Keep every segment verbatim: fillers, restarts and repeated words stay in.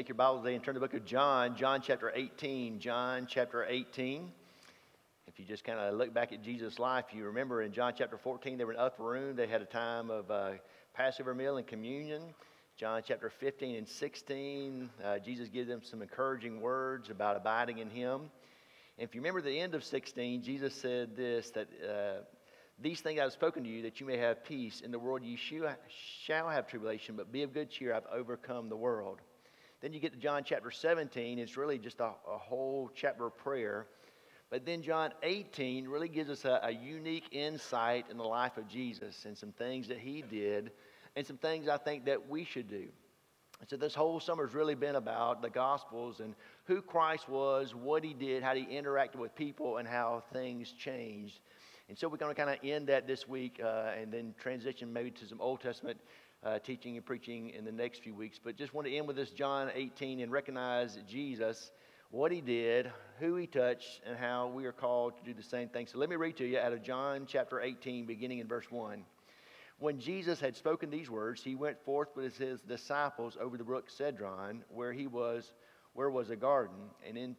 take your Bible today and turn to the book of John, John chapter eighteen. John chapter eighteen. If you just kind of look back at Jesus' life, you remember in John chapter fourteen, they were in the upper room. They had a time of uh, Passover meal and communion. John chapter fifteen and sixteen, uh, Jesus gives them some encouraging words about abiding in Him. And if you remember the end of sixteen, Jesus said this, that uh, these things I have spoken to you, that you may have peace. In the world you shall have tribulation, but be of good cheer, I've overcome the world. Then you get to John chapter seventeen, it's really just a, a whole chapter of prayer. But then John eighteen really gives us a, a unique insight in the life of Jesus and some things that He did and some things I think that we should do. And so this whole summer has really been about the Gospels and who Christ was, what He did, how He interacted with people, and how things changed. And so we're going to kind of end that this week uh, and then transition maybe to some Old Testament uh, teaching and preaching in the next few weeks. But just want to end with this John eighteen and recognize Jesus, what He did, who He touched, and how we are called to do the same thing. So let me read to you out of John chapter eighteen, beginning in verse one. When Jesus had spoken these words, He went forth with His disciples over the brook Cedron, where he was, where was a garden, and in,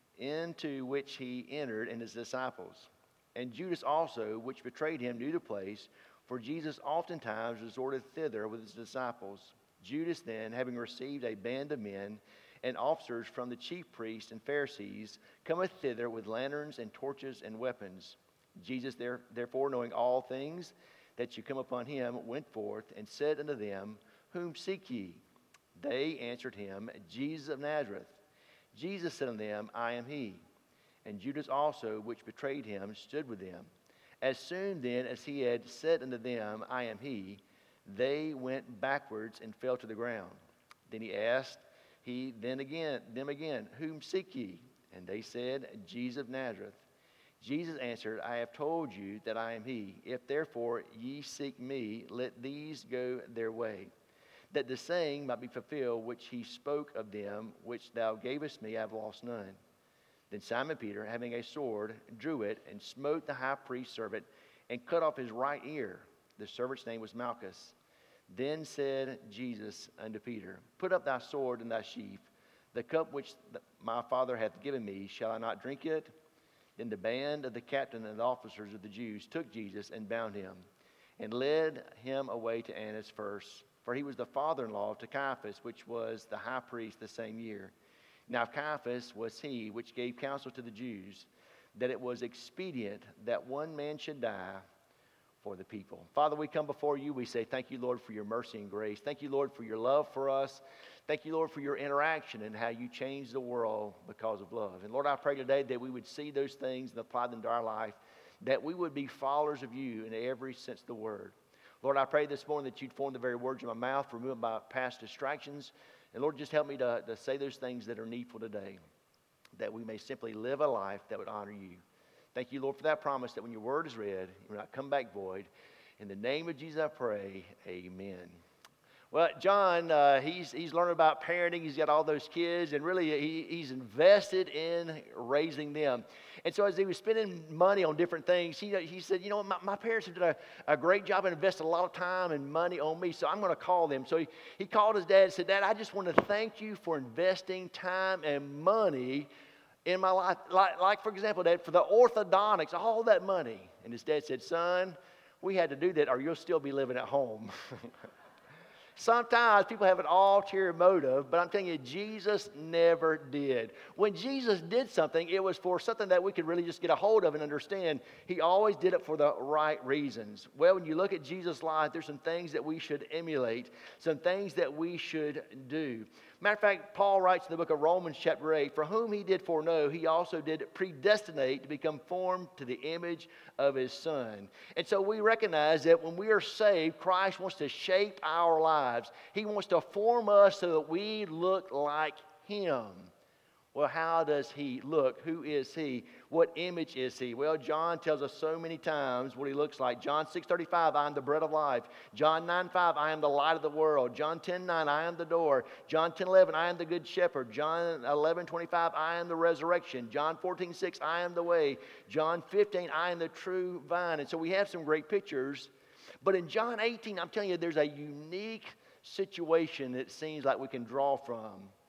into which He entered and His disciples. And Judas also, which betrayed Him, knew the place, for Jesus oftentimes resorted thither with His disciples. Judas then, having received a band of men and officers from the chief priests and Pharisees, cometh thither with lanterns and torches and weapons. Jesus, there, therefore, knowing all things that should come upon Him, went forth and said unto them, Whom seek ye? They answered Him, Jesus of Nazareth. Jesus said unto them, I am He. And Judas also, which betrayed Him, stood with them. As soon then as He had said unto them, I am He, they went backwards and fell to the ground. Then He asked he then again them again, Whom seek ye? And they said, Jesus of Nazareth. Jesus answered, I have told you that I am He. If therefore ye seek me, let these go their way, that the saying might be fulfilled which He spoke of them, which thou gavest me, I have lost none. Then Simon Peter, having a sword, drew it, and smote the high priest's servant, and cut off his right ear. The servant's name was Malchus. Then said Jesus unto Peter, Put up thy sword in thy sheath. The cup which my Father hath given me, shall I not drink it? Then the band of the captain and the officers of the Jews took Jesus and bound Him, and led Him away to Annas first, for he was the father-in-law to Caiaphas, which was the high priest the same year. Now Caiaphas was he which gave counsel to the Jews, that it was expedient that one man should die for the people. Father, we come before You. We say thank You, Lord, for Your mercy and grace. Thank You, Lord, for Your love for us. Thank You, Lord, for Your interaction and how You changed the world because of love. And Lord, I pray today that we would see those things and apply them to our life, that we would be followers of You in every sense of the word. Lord, I pray this morning that You'd form the very words of my mouth, remove my past distractions. And Lord, just help me to, to say those things that are needful today, that we may simply live a life that would honor You. Thank You, Lord, for that promise that when Your word is read, it will not come back void. In the name of Jesus I pray, amen. Well, John, uh, he's he's learning about parenting. He's got all those kids, and really he, he's invested in raising them. And so as he was spending money on different things, he, he said, you know what, my, my parents have done a, a great job and invested a lot of time and money on me, so I'm going to call them. So he, he called his dad and said, Dad, I just want to thank you for investing time and money in my life. Like, like for example, Dad, for the orthodontics, all that money. And his dad said, son, we had to do that or you'll still be living at home. Sometimes people have an ulterior motive, but I'm telling you, Jesus never did. When Jesus did something, it was for something that we could really just get a hold of and understand. He always did it for the right reasons. Well, when you look at Jesus' life, there's some things that we should emulate, some things that we should do. Matter of fact, Paul writes in the book of Romans chapter eight, for whom He did foreknow, He also did predestinate to become formed to the image of His Son. And so we recognize that when we are saved, Christ wants to shape our lives. He wants to form us so that we look like Him. Well, how does He look? Who is He? What image is He? Well, John tells us so many times what He looks like. John six thirty-five, I am the bread of life. John nine five, I am the light of the world. John ten nine, I am the door. John ten eleven, I am the good shepherd. John eleven twenty-five, I am the resurrection. John fourteen six, I am the way. John fifteen, I am the true vine. And so we have some great pictures. But in John eighteen, I'm telling you, there's a unique situation that it seems like we can draw from.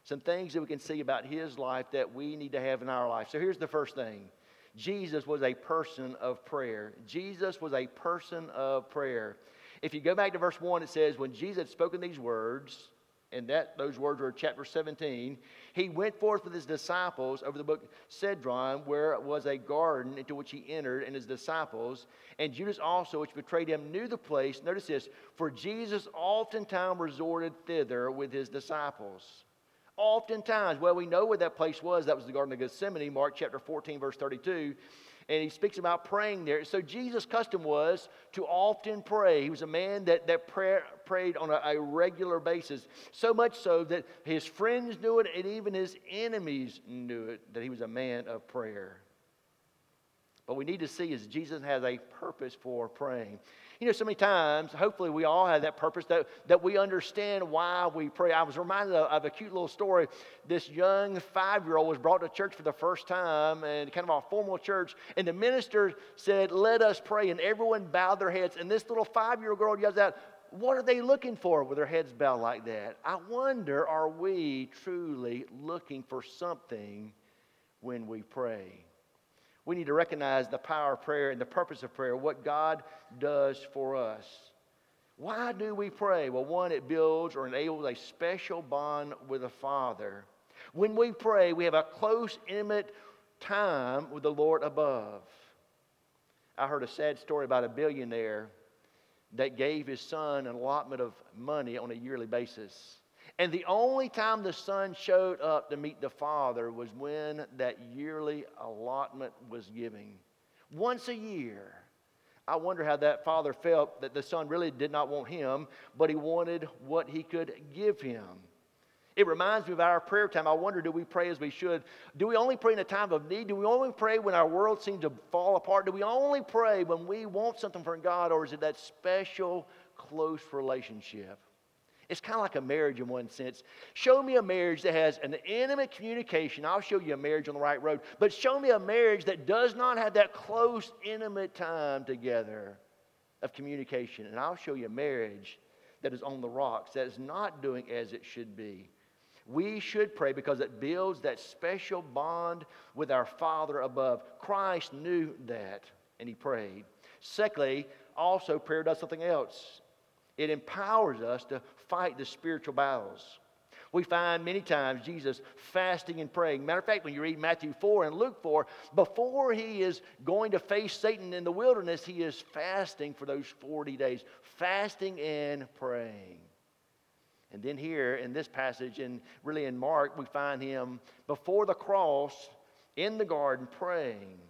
some things that we can see about his life that we need to have in our life. So here's the first thing. Jesus was a person of prayer. Jesus was a person of prayer. If you go back to verse one, it says, when Jesus had spoken these words, and that those words were chapter seventeen, he went forth with his disciples over the brook Cedron, where was a garden into which he entered, and his disciples. And Judas also, which betrayed him, knew the place. Notice this, for Jesus oftentimes resorted thither with his disciples. Oftentimes, well, we know where that place was. That was the Garden of Gethsemane, Mark chapter fourteen, verse thirty-two. And he speaks about praying there. So Jesus' custom was to often pray. He was a man that, that pray, prayed on a, a regular basis. So much so that his friends knew it and even his enemies knew it, that he was a man of prayer. What we need to see is Jesus has a purpose for praying. You know, so many times, hopefully we all have that purpose, that, that we understand why we pray. I was reminded of, of a cute little story. This young five-year-old was brought to church for the first time, and kind of a formal church, and the minister said, let us pray, and everyone bowed their heads, and this little five-year-old girl yells out, what are they looking for with their heads bowed like that? I wonder, are we truly looking for something when we pray? We need to recognize the power of prayer and the purpose of prayer, what God does for us. Why do we pray? Well, one, it builds or enables a special bond with the Father. When we pray, we have a close, intimate time with the Lord above. I heard a sad story about a billionaire that gave his son an allotment of money on a yearly basis. And the only time the son showed up to meet the father was when that yearly allotment was given. Once a year. I wonder how that father felt that the son really did not want him, but he wanted what he could give him. It reminds me of our prayer time. I wonder, do we pray as we should? Do we only pray in a time of need? Do we only pray when our world seems to fall apart? Do we only pray when we want something from God, or is it that special, close relationship? It's kind of like a marriage in one sense. Show me a marriage that has an intimate communication. I'll show you a marriage on the right road. But show me a marriage that does not have that close, intimate time together of communication. And I'll show you a marriage that is on the rocks, that is not doing as it should be. We should pray because it builds that special bond with our Father above. Christ knew that, and he prayed. Secondly, also prayer does something else. It empowers us to fight the spiritual battles. We find many times Jesus fasting and praying. Matter of fact, when you read Matthew four and Luke four, before he is going to face Satan in the wilderness, he is fasting for those forty days. Fasting and praying. And then here in this passage, and really in Mark, we find him before the cross in the garden praying.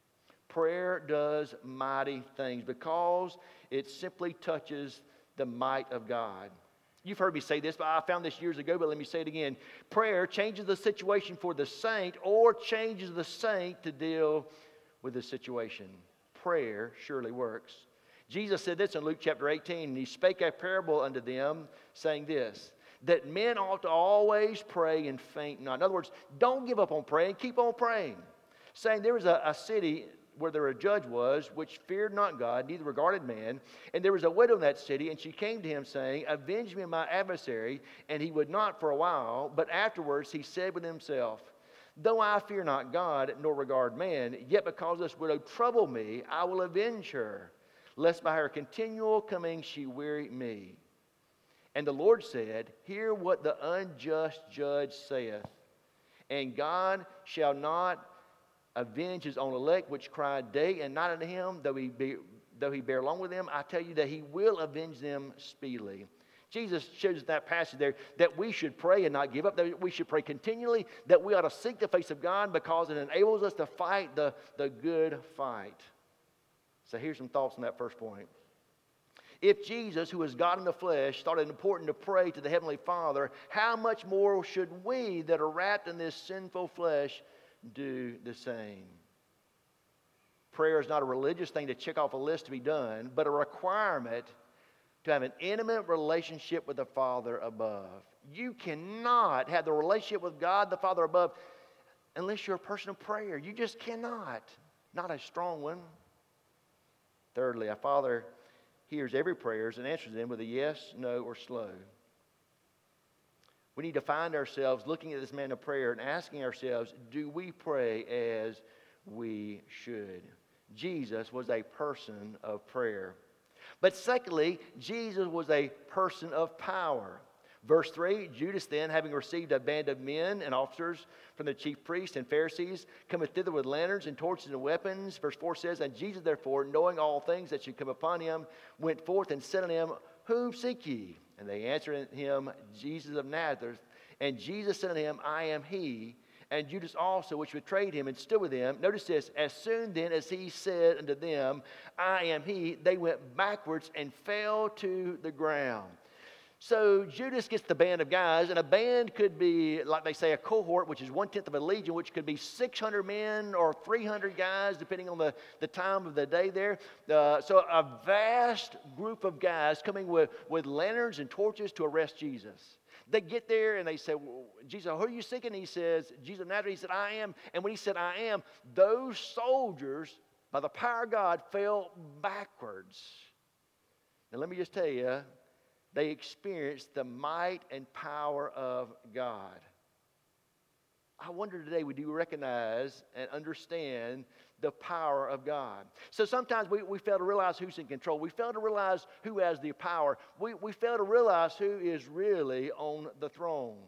Prayer does mighty things because it simply touches the might of God. You've heard me say this, but I found this years ago, but let me say it again. Prayer changes the situation for the saint or changes the saint to deal with the situation. Prayer surely works. Jesus said this in Luke chapter eighteen, and he spake a parable unto them, saying this, that men ought to always pray and faint not. In other words, don't give up on praying, keep on praying. Saying there was a, a city where there a judge was, which feared not God, neither regarded man. And there was a widow in that city, and she came to him, saying, avenge me of my adversary. And he would not for a while, but afterwards he said within himself, though I fear not God, nor regard man, yet because this widow troubled me, I will avenge her, lest by her continual coming she weary me. And the Lord said, hear what the unjust judge saith. And God shall not avenge his own elect, which cry day and night unto him, though he be, though he bear long with them. I tell you that he will avenge them speedily. Jesus shows that passage there that we should pray and not give up, that we should pray continually, that we ought to seek the face of God because it enables us to fight the, the good fight. So here's some thoughts on that first point. If Jesus, who is God in the flesh, thought it important to pray to the Heavenly Father, how much more should we that are wrapped in this sinful flesh do the same? Prayer is not a religious thing to check off a list to be done, but a requirement to have an intimate relationship with the Father above. You cannot have the relationship with God, the Father above, unless you're a person of prayer. You just cannot. Not a strong one. Thirdly, our Father hears every prayer and answers them with a yes, no, or slow. We need to find ourselves looking at this man of prayer and asking ourselves, do we pray as we should? Jesus was a person of prayer. But secondly, Jesus was a person of power. Verse three, Judas then, having received a band of men and officers from the chief priests and Pharisees, cometh thither with lanterns and torches and weapons. Verse four says, and Jesus therefore, knowing all things that should come upon him, went forth and said unto him, whom seek ye? And they answered him, Jesus of Nazareth. And Jesus said unto him, I am he. And Judas also, which betrayed him, and stood with him. Notice this, as soon then as he said unto them, I am he, they went backwards and fell to the ground. So Judas gets the band of guys, and a band could be, like they say, a cohort, which is one-tenth of a legion, which could be six hundred men or three hundred guys, depending on the, the time of the day there. Uh, so a vast group of guys coming with, with lanterns and torches to arrest Jesus. They get there, and they say, well, Jesus, who are you seeking? And he says, Jesus of Nazareth. He said, I am. And when he said, I am, those soldiers, by the power of God, fell backwards. Now, let me just tell you, they experienced the might and power of God. I wonder today, would you recognize and understand the power of God? So sometimes we, we fail to realize who's in control. We fail to realize who has the power. We, we fail to realize who is really on the throne.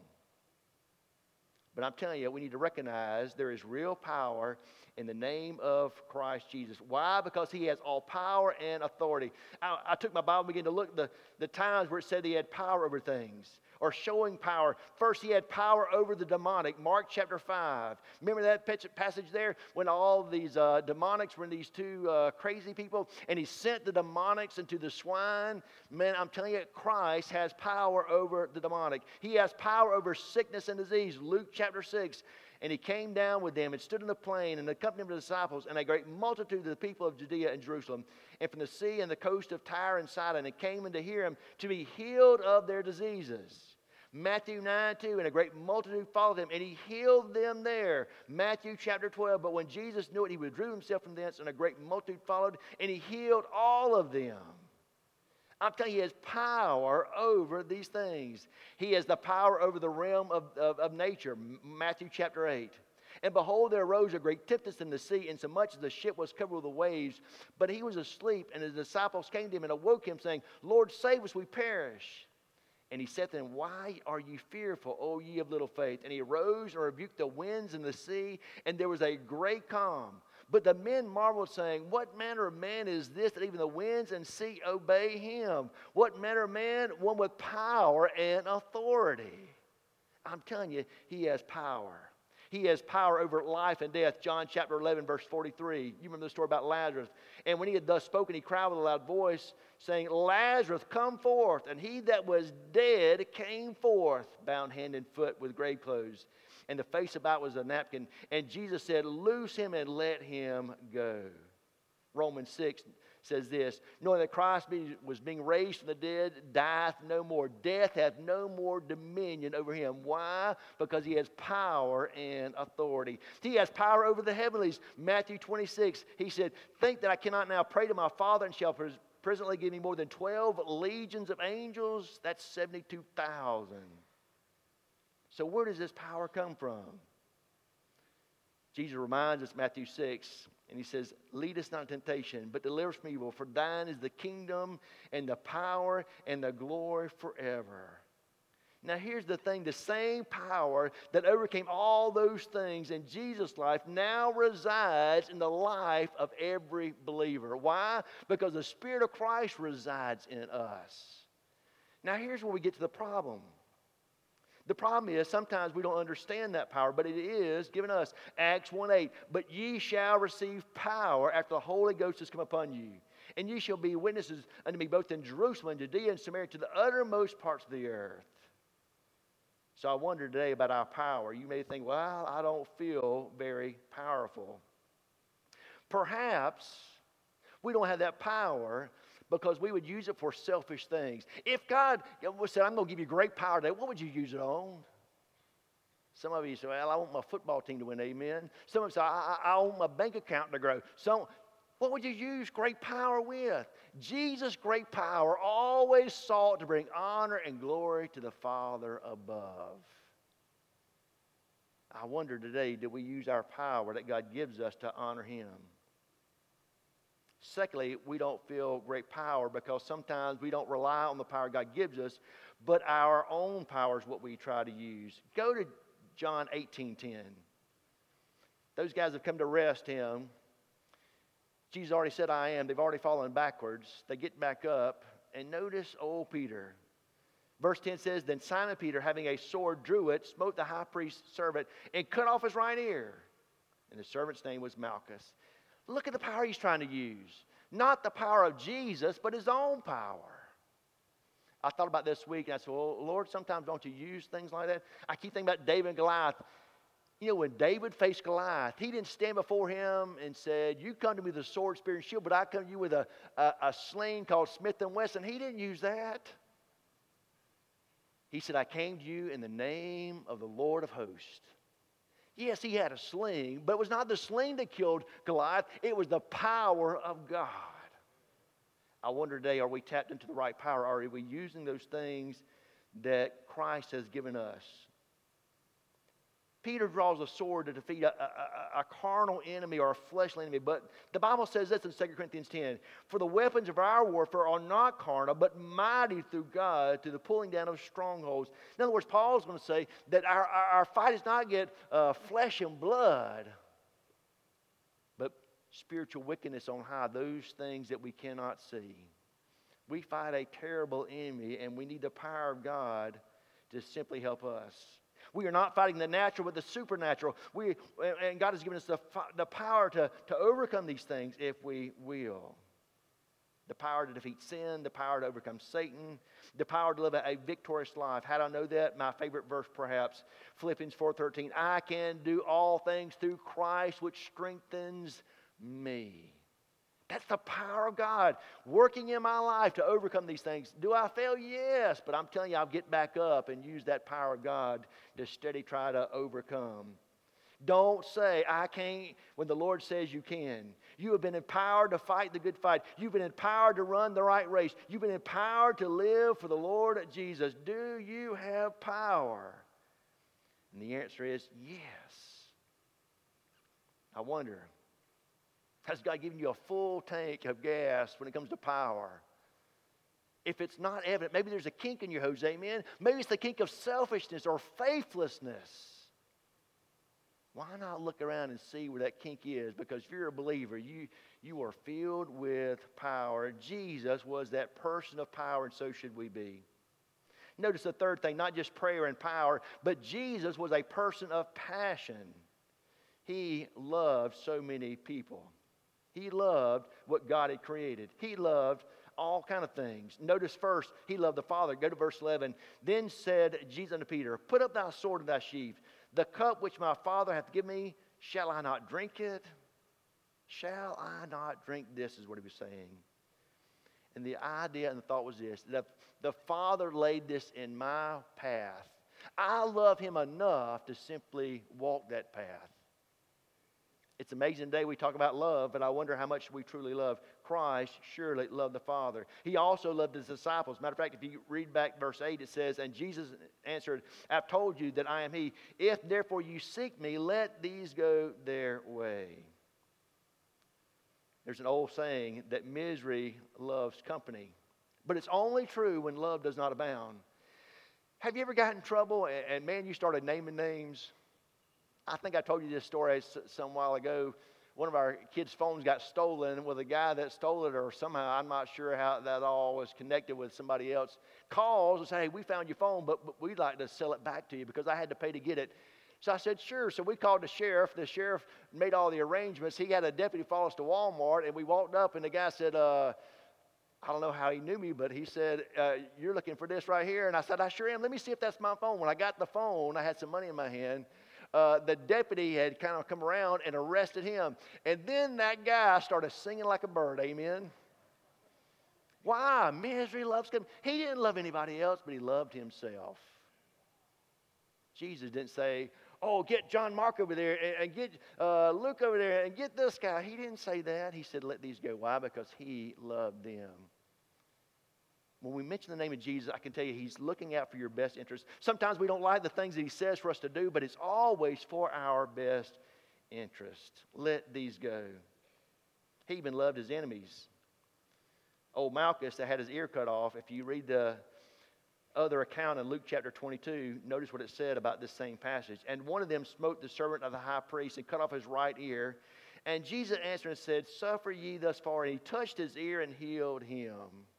But I'm telling you, we need to recognize there is real power in the name of Christ Jesus. Why? Because he has all power and authority. I, I took my Bible and began to look at the, the times where it said he had power over things, or showing power. First, he had power over the demonic. Mark chapter five. Remember that passage there when all these uh, demonics were in these two uh, crazy people, and he sent the demonics into the swine? Man, I'm telling you, Christ has power over the demonic. He has power over sickness and disease. Luke chapter six. And he came down with them and stood in the plain and accompanied the disciples and a great multitude of the people of Judea and Jerusalem and from the sea and the coast of Tyre and Sidon, and came in to hear him to be healed of their diseases. Matthew nine two, and a great multitude followed him, and he healed them there. Matthew chapter twelve, but when Jesus knew it, he withdrew himself from thence, and a great multitude followed, and he healed all of them. I'm telling you, he has power over these things. He has the power over the realm of, of, of nature. Matthew chapter eight. And behold, there arose a great tempest in the sea, insomuch as the ship was covered with the waves. But he was asleep, and his disciples came to him and awoke him, saying, Lord, save us, we perish. And he said to them, why are ye fearful, O ye of little faith? And he arose and rebuked the winds and the sea, and there was a great calm. But the men marveled, saying, what manner of man is this, that even the winds and sea obey him? What manner of man? One with power and authority. I'm telling you, he has power. He has power over life and death. John chapter eleven, verse forty-three. You remember the story about Lazarus. And when he had thus spoken, he cried with a loud voice, saying, Lazarus, come forth. And he that was dead came forth, bound hand and foot with grave clothes. And the face about was a napkin. And Jesus said, loose him and let him go. Romans six says this, knowing that Christ was being raised from the dead, dieth no more. Death hath no more dominion over him. Why? Because he has power and authority. He has power over the heavenlies. Matthew twenty-six, he said, think that I cannot now pray to my Father, and shall pres- presently give me more than twelve legions of angels. That's seventy-two thousand. So where does this power come from? Jesus reminds us, Matthew six, and he says, lead us not into temptation, but deliver us from evil. For thine is the kingdom and the power and the glory forever. Now here's the thing, the same power that overcame all those things in Jesus' life now resides in the life of every believer. Why? Because the Spirit of Christ resides in us. Now here's where we get to the problem. The problem is sometimes we don't understand that power, but it is given us. Acts one eight, but ye shall receive power after the Holy Ghost has come upon you. And ye shall be witnesses unto me both in Jerusalem and Judea and Samaria to the uttermost parts of the earth. So I wonder today about our power. You may think, well, I don't feel very powerful. Perhaps we don't have that power because we would use it for selfish things. If God said, I'm going to give you great power today, what would you use it on? Some of you say, well, I want my football team to win, amen. Some of you say, I, I, I want my bank account to grow. So What would you use great power with? Jesus' great power always sought to bring honor and glory to the Father above. I wonder today, do we use our power that God gives us to honor Him? Secondly, we don't feel great power because sometimes we don't rely on the power God gives us, but our own power is what we try to use. Go to John eighteen ten. Those guys have come to arrest Him. Jesus already said, I am. They've already fallen backwards. They get back up, and notice old Peter. Verse ten says, Then Simon Peter, having a sword, drew it, smote the high priest's servant, and cut off his right ear. And the servant's name was Malchus. Look at the power he's trying to use. Not the power of Jesus, but his own power. I thought about this week, and I said, well, Lord, sometimes don't you use things like that? I keep thinking about David and Goliath. You know, when David faced Goliath, he didn't stand before him and said, you come to me with a sword, spear, and shield, but I come to you with a, a, a sling called Smith and Wesson. He didn't use that. He said, I came to you in the name of the Lord of hosts. Yes, he had a sling, but it was not the sling that killed Goliath. It was the power of God. I wonder today, are we tapped into the right power? Are we using those things that Christ has given us? Peter draws a sword to defeat a, a, a carnal enemy or a fleshly enemy. But the Bible says this in Second Corinthians ten. For the weapons of our warfare are not carnal, but mighty through God to the pulling down of strongholds. In other words, Paul's going to say that our, our, our fight is not against uh, flesh and blood, but spiritual wickedness on high, those things that we cannot see. We fight a terrible enemy, and we need the power of God to simply help us. We are not fighting the natural, but the supernatural. We, and God has given us the, the power to, to overcome these things if we will. The power to defeat sin, the power to overcome Satan, the power to live a, a victorious life. How do I know that? My favorite verse perhaps, Philippians four thirteen. I can do all things through Christ which strengthens me. That's the power of God working in my life to overcome these things. Do I fail? Yes. But I'm telling you, I'll get back up and use that power of God to steady try to overcome. Don't say, I can't, when the Lord says you can. You have been empowered to fight the good fight. You've been empowered to run the right race. You've been empowered to live for the Lord Jesus. Do you have power? And the answer is yes. I wonder, has God given you a full tank of gas when it comes to power? If it's not evident, maybe there's a kink in your hose, amen? Maybe it's the kink of selfishness or faithlessness. Why not look around and see where that kink is? Because if you're a believer, you, you are filled with power. Jesus was that person of power, and so should we be. Notice the third thing, not just prayer and power, but Jesus was a person of passion. He loved so many people. He loved what God had created. He loved all kind of things. Notice first, he loved the Father. Go to verse eleven. Then said Jesus unto Peter, Put up thy sword in thy sheath. The cup which my Father hath given me, shall I not drink it? Shall I not drink this, is what he was saying. And the idea and the thought was this, that the Father laid this in my path. I love him enough to simply walk that path. It's amazing today we talk about love, but I wonder how much we truly love. Christ surely loved the Father. He also loved his disciples. Matter of fact, if you read back verse eight, it says, And Jesus answered, I've told you that I am he. If therefore you seek me, let these go their way. There's an old saying that misery loves company. But it's only true when love does not abound. Have you ever gotten in trouble and, and man, you started naming names? I think I told you this story some while ago. One of our kids' phones got stolen with a guy that stole it, or somehow, I'm not sure how that all was connected with somebody else, calls and says, hey, we found your phone, but, but we'd like to sell it back to you because I had to pay to get it. So I said, sure. So we called the sheriff. The sheriff made all the arrangements. He had a deputy follow us to Walmart, and we walked up, and the guy said, uh, I don't know how he knew me, but he said, uh, you're looking for this right here? And I said, I sure am. Let me see if that's my phone. When I got the phone, I had some money in my hand. Uh, the deputy had kind of come around and arrested him. And then that guy started singing like a bird, amen? Why? Misery loves him. He didn't love anybody else, but he loved himself. Jesus didn't say, oh, get John Mark over there and, and get uh, Luke over there and get this guy. He didn't say that. He said, let these go. Why? Because he loved them. When we mention the name of Jesus, I can tell you he's looking out for your best interest. Sometimes we don't like the things that he says for us to do, but it's always for our best interest. Let these go. He even loved his enemies. Old Malchus that had his ear cut off, if you read the other account in Luke chapter twenty-two, notice what it said about this same passage. And one of them smote the servant of the high priest and cut off his right ear. And Jesus answered and said, suffer ye thus far. And he touched his ear and healed him.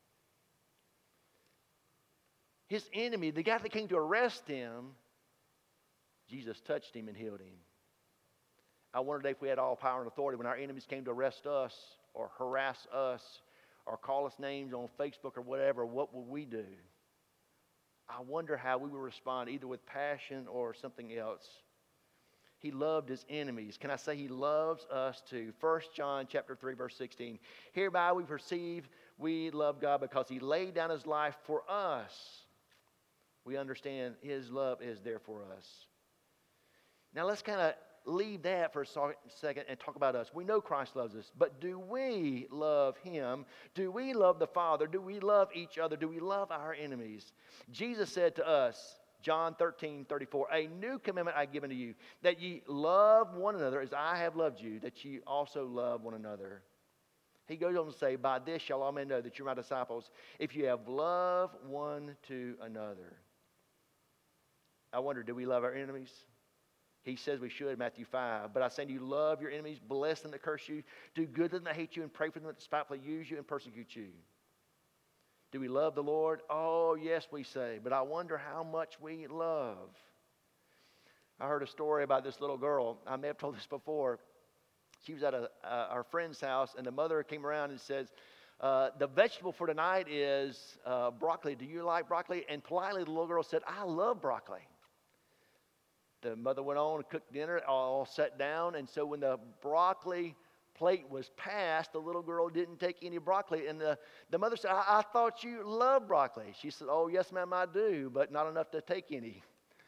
His enemy, the guy that came to arrest him, Jesus touched him and healed him. I wondered if we had all power and authority when our enemies came to arrest us or harass us or call us names on Facebook or whatever, what would we do? I wonder how we would respond, either with passion or something else. He loved his enemies. Can I say he loves us too? First John chapter three, verse sixteen. Hereby we perceive we love God because he laid down his life for us. We understand his love is there for us. Now let's kind of leave that for a second and talk about us. We know Christ loves us, but do we love him? Do we love the Father? Do we love each other? Do we love our enemies? Jesus said to us, John thirteen, thirty-four, a new commandment I give unto you, that ye love one another as I have loved you, that ye also love one another. He goes on to say, by this shall all men know that you're my disciples, if you have love one to another. I wonder, do we love our enemies? He says we should, Matthew five. But I say to you, love your enemies, bless them that curse you, do good to them that hate you, and pray for them that despitefully use you and persecute you. Do we love the Lord? Oh, yes, we say. But I wonder how much we love. I heard a story about this little girl. I may have told this before. She was at a, uh, our friend's house, and the mother came around and says, uh, the vegetable for tonight is uh, broccoli. Do you like broccoli? And politely, the little girl said, I love broccoli. The mother went on and cooked dinner, all sat down. And so when the broccoli plate was passed, the little girl didn't take any broccoli. And the, the mother said, I, I thought you loved broccoli. She said, oh, yes, ma'am, I do, but not enough to take any.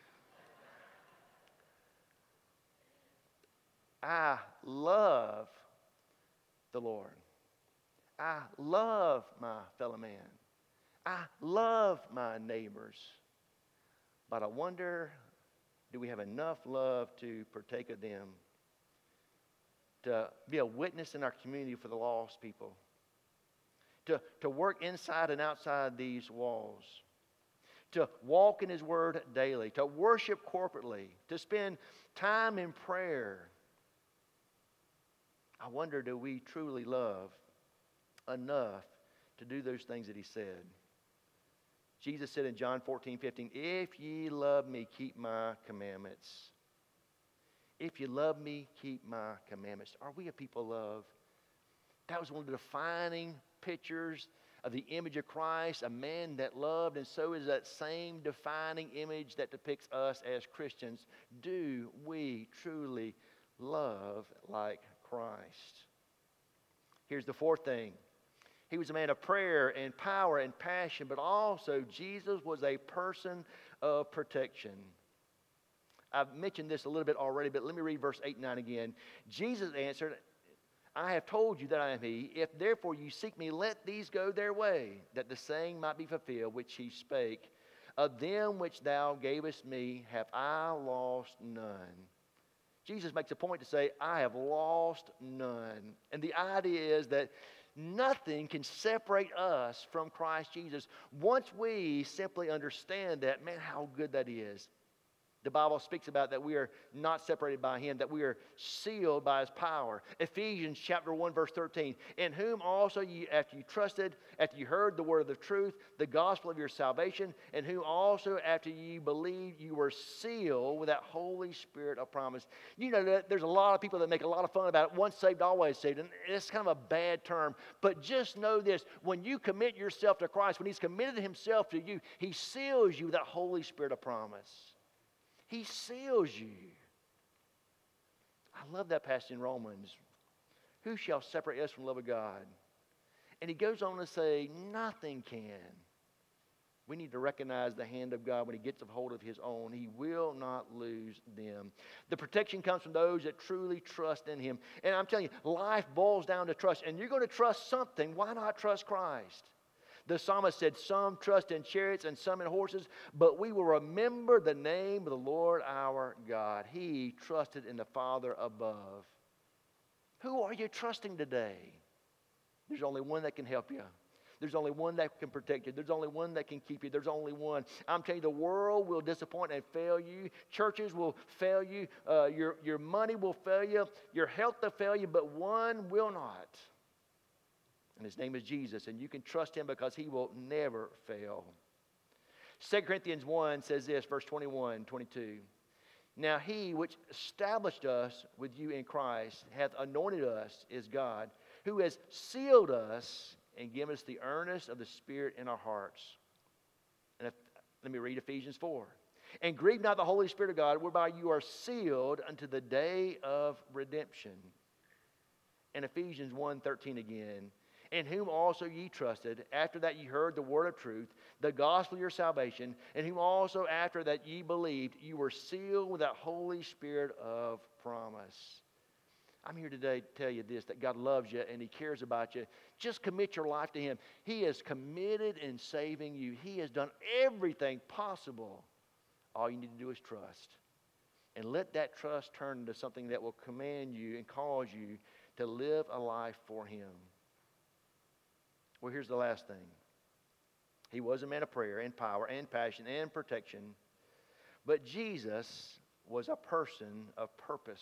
I love the Lord. I love my fellow man. I love my neighbors. But I wonder, do we have enough love to partake of them? To be a witness in our community for the lost people? To, to work inside and outside these walls? To walk in his word daily? To worship corporately? To spend time in prayer? I wonder, do we truly love enough to do those things that he said? Jesus said in John fourteen, fifteen, if ye love me, keep my commandments. If you love me, keep my commandments. Are we a people of love? That was one of the defining pictures of the image of Christ, a man that loved, and so is that same defining image that depicts us as Christians. Do we truly love like Christ? Here's the fourth thing. He was a man of prayer and power and passion, but also Jesus was a person of protection. I've mentioned this a little bit already, but let me read verse eight and nine again. Jesus answered, I have told you that I am he. If therefore you seek me, let these go their way, that the saying might be fulfilled which he spake. Of them which thou gavest me have I lost none. Jesus makes a point to say, I have lost none. And the idea is that nothing can separate us from Christ Jesus. Once we simply understand that, man, how good that is. The Bible speaks about that we are not separated by him, that we are sealed by his power. Ephesians chapter one, verse thirteen. In whom also you, after you trusted, after you heard the word of the truth, the gospel of your salvation, in whom also after you believed, you were sealed with that Holy Spirit of promise. You know that there's a lot of people that make a lot of fun about it. Once saved, always saved. And it's kind of a bad term. But just know this. When you commit yourself to Christ, when he's committed himself to you, he seals you with that Holy Spirit of promise. He seals you. I love that passage in Romans. Who shall separate us from the love of God? And he goes on to say, nothing can. We need to recognize the hand of God when He gets a hold of His own. He will not lose them. The protection comes from those that truly trust in Him. And I'm telling you, life boils down to trust. And you're going to trust something. Why not trust Christ? The psalmist said, some trust in chariots and some in horses, but we will remember the name of the Lord our God. He trusted in the Father above. Who are you trusting today? There's only one that can help you. There's only one that can protect you. There's only one that can keep you. There's only one. I'm telling you, the world will disappoint and fail you. Churches will fail you. Uh, your, your money will fail you. Your health will fail you, but one will not. And His name is Jesus, and you can trust Him because He will never fail. Second Corinthians one says this, verse twenty-one, twenty-two. Now He which established us with you in Christ hath anointed us as God, who has sealed us and given us the earnest of the Spirit in our hearts. And if, let me read Ephesians four. And grieve not the Holy Spirit of God, whereby you are sealed unto the day of redemption. And Ephesians one thirteen again. In whom also ye trusted, after that ye heard the word of truth, the gospel of your salvation, in whom also after that ye believed, you were sealed with that Holy Spirit of promise. I'm here today to tell you this, that God loves you and He cares about you. Just commit your life to Him. He is committed in saving you. He has done everything possible. All you need to do is trust. And let that trust turn into something that will command you and cause you to live a life for Him. Well, here's the last thing. He was a man of prayer and power and passion and protection. But Jesus was a person of purpose.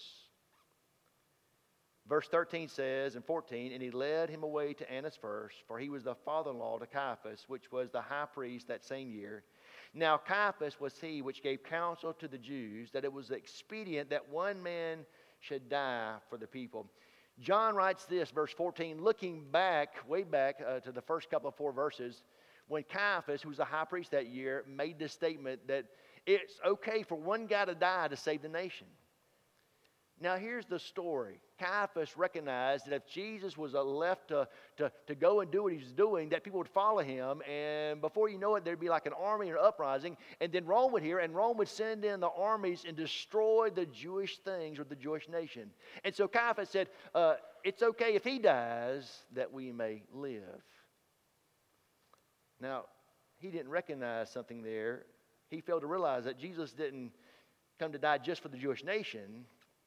Verse thirteen says, and fourteen, and He led him away to Annas first, for he was the father-in-law to Caiaphas, which was the high priest that same year. Now Caiaphas was he which gave counsel to the Jews that it was expedient that one man should die for the people. John writes this, verse fourteen, looking back, way back uh, to the first couple of four verses, when Caiaphas, who was the high priest that year, made this statement that it's okay for one guy to die to save the nation. Now here's the story. Caiaphas recognized that if Jesus was uh, left to, to, to go and do what he was doing, that people would follow him, and before you know it, there'd be like an army or uprising, and then Rome would hear, and Rome would send in the armies and destroy the Jewish things or the Jewish nation. And so Caiaphas said, uh, it's okay if he dies that we may live. Now, he didn't recognize something there. He failed to realize that Jesus didn't come to die just for the Jewish nation,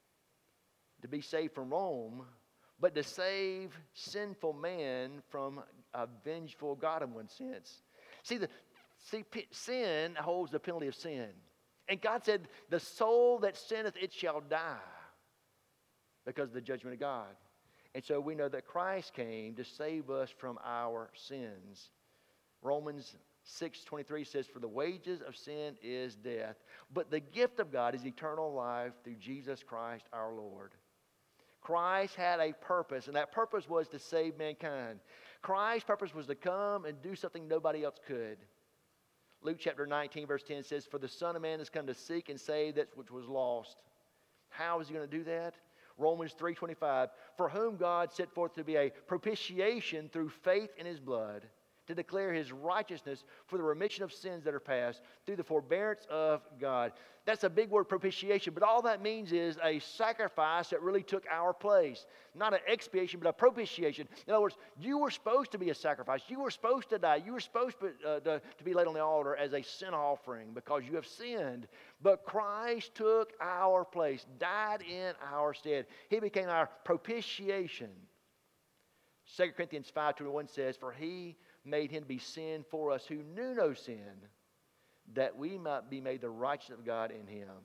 to be saved from Rome, but to save sinful man from a vengeful God in one sense. See, the, see, sin holds the penalty of sin. And God said, the soul that sinneth, it shall die because of the judgment of God. And so we know that Christ came to save us from our sins. Romans six twenty-three says, for the wages of sin is death, but the gift of God is eternal life through Jesus Christ our Lord. Christ had a purpose, and that purpose was to save mankind. Christ's purpose was to come and do something nobody else could. Luke chapter nineteen, verse ten says, for the Son of Man has come to seek and save that which was lost. How is He going to do that? Romans three twenty-five, for whom God set forth to be a propitiation through faith in His blood, to declare His righteousness for the remission of sins that are past through the forbearance of God. That's a big word, propitiation, but all that means is a sacrifice that really took our place. Not an expiation, but a propitiation. In other words, you were supposed to be a sacrifice. You were supposed to die. You were supposed to, uh, to, to be laid on the altar as a sin offering because you have sinned. But Christ took our place, died in our stead. He became our propitiation. Second Corinthians five twenty-one says, for He made Him to be sin for us who knew no sin, that we might be made the righteousness of God in Him.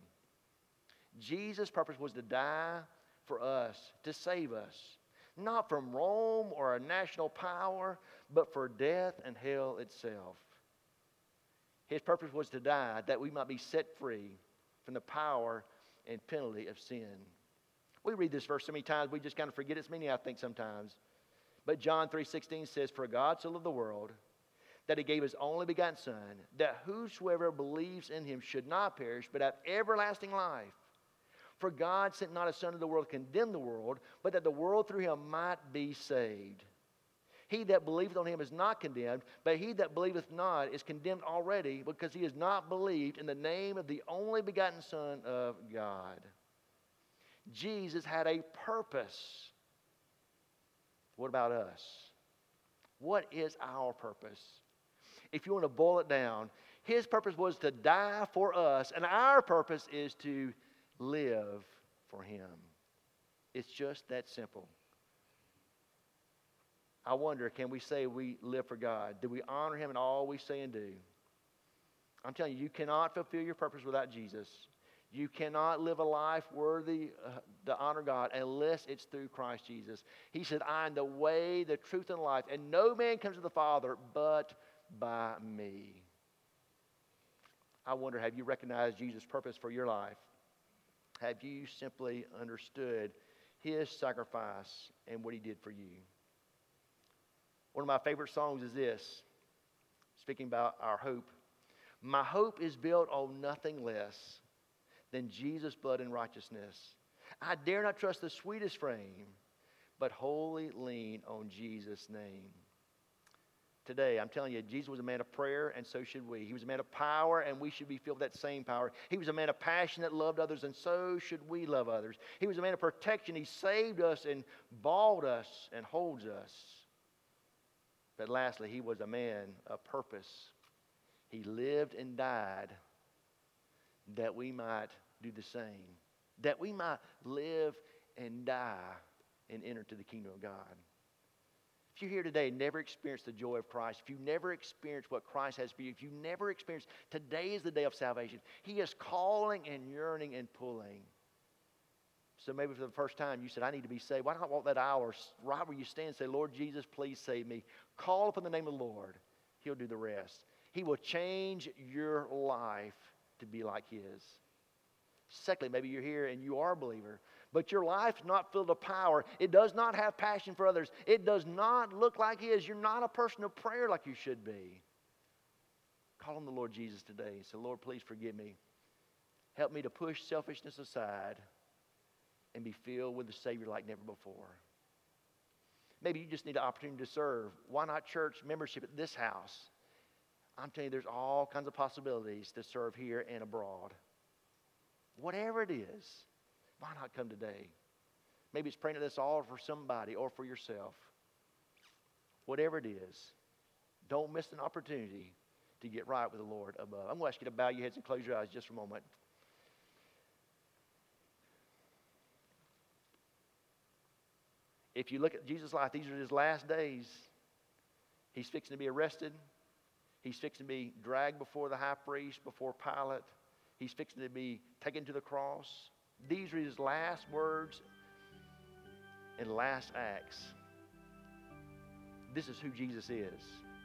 Jesus' purpose was to die for us, to save us, not from Rome or a national power, but for death and hell itself. His purpose was to die that we might be set free from the power and penalty of sin. We read this verse so many times, we just kind of forget its meaning, I think, sometimes. But John three sixteen says, for God so loved the world, that He gave His only begotten Son, that whosoever believes in Him should not perish, but have everlasting life. For God sent not His Son into the world to condemn the world, but that the world through Him might be saved. He that believeth on him is not condemned, but he that believeth not is condemned already, because he has not believed in the name of the only begotten Son of God. Jesus had a purpose. What about us? What is our purpose? If you want to boil it down, his purpose was to die for us, and our purpose is to live for him. It's just that simple. I wonder, can we say we live for God? Do we honor him in all we say and do? I'm telling you, you cannot fulfill your purpose without Jesus. You cannot live a life worthy uh, to honor God unless it's through Christ Jesus. He said, I am the way, the truth, and life, and no man comes to the Father but by me. I wonder, have you recognized Jesus' purpose for your life? Have you simply understood his sacrifice and what he did for you? One of my favorite songs is this, speaking about our hope. My hope is built on nothing less than Jesus' blood and righteousness. I dare not trust the sweetest frame, but wholly lean on Jesus' name. Today, I'm telling you, Jesus was a man of prayer, and so should we. He was a man of power, and we should be filled with that same power. He was a man of passion that loved others, and so should we love others. He was a man of protection. He saved us and bought us and holds us. But lastly, he was a man of purpose. He lived and died that we might do the same, that we might live and die and enter into the kingdom of God. If you're here today and never experienced the joy of Christ, if you've never experienced what Christ has for you, if you've never experienced, today is the day of salvation. He is calling and yearning and pulling. So maybe for the first time you said, I need to be saved. Why not walk that aisle or right where you stand and say, Lord Jesus, please save me. Call upon the name of the Lord. He'll do the rest. He will change your life to be like his. Secondly, maybe you're here and you are a believer, but your life's not filled with power. It does not have passion for others. It does not look like his. You're not a person of prayer like you should be. Call on the Lord Jesus today and say, Lord, please forgive me. Help me to push selfishness aside and be filled with the Savior like never before. Maybe you just need an opportunity to serve. Why not church membership at this house? I'm telling you, there's all kinds of possibilities to serve here and abroad. Whatever it is, why not come today? Maybe it's praying at this altar for somebody or for yourself. Whatever it is, don't miss an opportunity to get right with the Lord above. I'm going to ask you to bow your heads and close your eyes just for a moment. If you look at Jesus' life, these are his last days. He's fixing to be arrested. He's fixing to be dragged before the high priest, before Pilate. He's fixing to be taken to the cross. These are his last words and last acts. This is who Jesus is.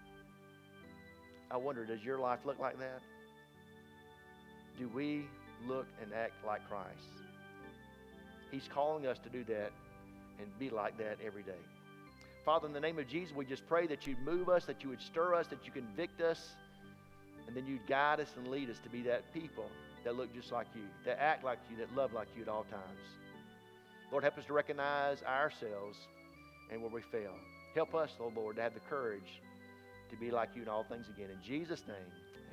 I wonder, does your life look like that? Do we look and act like Christ? He's calling us to do that and be like that every day. Father, in the name of Jesus, we just pray that you'd move us, that you would stir us, that you convict us, and then you'd guide us and lead us to be that people that look just like you, that act like you, that love like you at all times. Lord, help us to recognize ourselves and where we fail. Help us, oh Lord, to have the courage to be like you in all things again. In Jesus' name,